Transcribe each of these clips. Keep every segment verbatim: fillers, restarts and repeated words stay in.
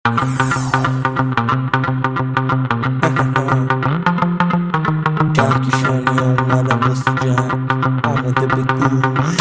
کهکشانی اومدم واسه جمع آماده به گوش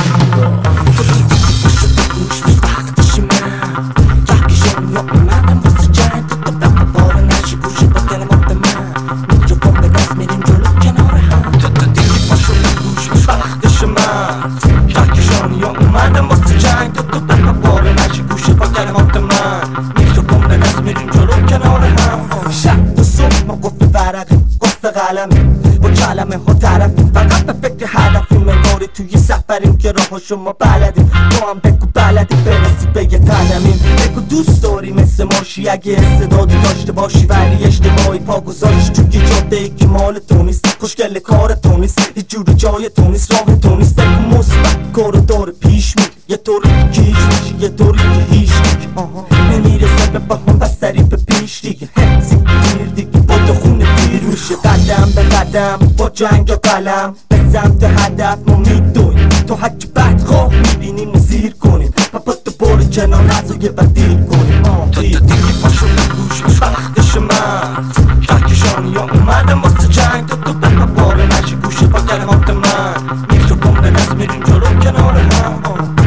گوش به وقتش من کهکشانی اومدم واسه جمع تو تو بقا باره نشی گوشه با کلمات من میکروفون به دست میریم جلو کنار هم تو تو دیگه پاشو گوش به وقتش من کهکشانی اومدم واسه جنگ تو تو بقا باره نشی گوشه با کلمات من میکروفون به دست میریم جلو کنار هم شب و صبح ما گفت ورقی گفت قلمه با کلمه ها طرفیم فقط به فکر هدفیم انگاری توی سفریم که راهشو ما بلدیم تو هم بگو بلدی برسی به یه قدمیم بگو دوست داری مثل ماشی اگه استعدادی داشته باشی ولی اشتباهی پا گذاشت توی جاده ای که مال تو نیست خوشگل کار تو نیست یه جور جای تو نیست راه تو نیست بگو مثبت کارو داره پیش میره یه طوری که هیچ میشه یه طوری که هیچ دیگه نمیرسه به بهم بستری به پیش دیگه هزی دیر دیگه با تو خونه دیر میشه قدم به قدم با جنگ و قلم به سمت هدف ما میدویم تو هرچی بدخواه میبینیم و زیر کنیم و با تو بار کنار نزا یه وقت دیر کنیم تو دیگه پاشو بگوش به وقتش من کهکشانی ها اومدم واسه جنگ تو تو بپا باره نشی گوشه با کلمات من میکروفون به دست میریم جلو کنار هم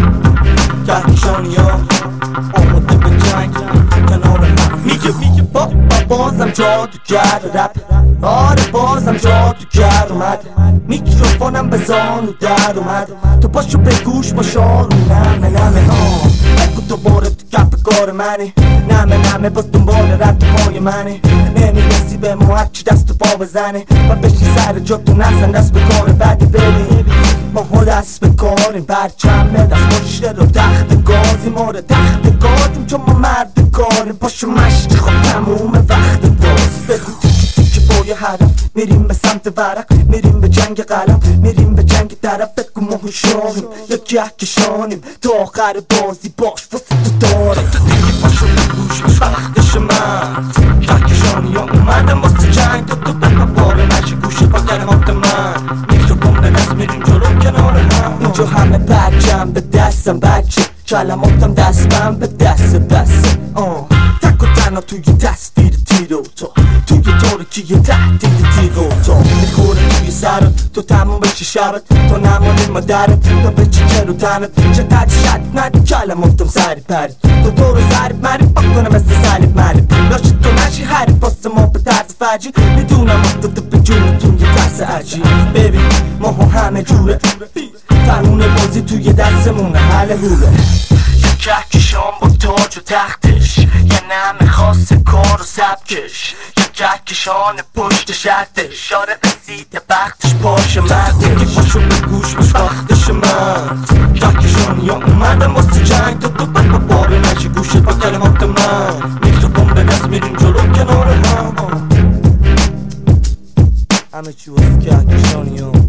کهکشانی ها آماده به جنگ کنار هم میگه میگه با بازم جادو کرد رپ آره بازم جادو کرد اومد میکروفونم به زانو در اومد تو پاشو به گوش با شارو نمه نمه آه بگو دوباره تو کف کار منی نمه نمه باز دنبال رد پای منی نمیرسی به ما هرچی دست و پا بزنی و بشی سر جا تو نزن دست به کار بعدی ببین ما ها دست به کاریم برچمه دست پشته رو تخت گازی ما رو تخت گازیم چون ما مرد کاریم پاشو مشتی خب تموم وقت باز بگو تیکی تیکی با یه هدف میریم به سمت ورق میریم به جنگ قلم میریم به جنگ طرف بگو ما هوشیاریم یا کهکشانیم تا آخر بازی باش واسه تو دارم تو دیگه پاشو بگوش به وقتش من کهکشانی ها اومدم واسه جنگ تو تو بپا باره نشی گوشه با کلمات من میکروفون به دست میریم جلو کنار هم اینجا همه پرچم به دستم بچه کلماتم دستم به دست دست آه تک و تنها توی تصویر تیر و تا توی تارکی یه تهدید تیر و تا میخوره توی سرت تو تموم بشی شبت تو نمانی مادرت تو به چی کرو تنت چقدر شد ندی کلماتم سری پرید تو تو رو ضریب مریب بکنه مثل سلیب مریب لاشت تو نشی حریف واسه ما به طرز فجی میدونم افتاده به جونتون یه ترس عجیب ببین ما همه جوره قانون بازی توی دستمونه حل هوله کهکشان با تاج و تختش یه نمه خاص کار و سبکش یه کهکشان پشت شرطش آره رسیده وقتش پاش مرده که پاشو به گوش به وقتش من کهکشانی ها اومدم واسه جنگ تو تو بپا باره نشی گوشه با کلمات من میکروفون به دست میریم جلو کنار هم همه چی واسه کهکشانی ها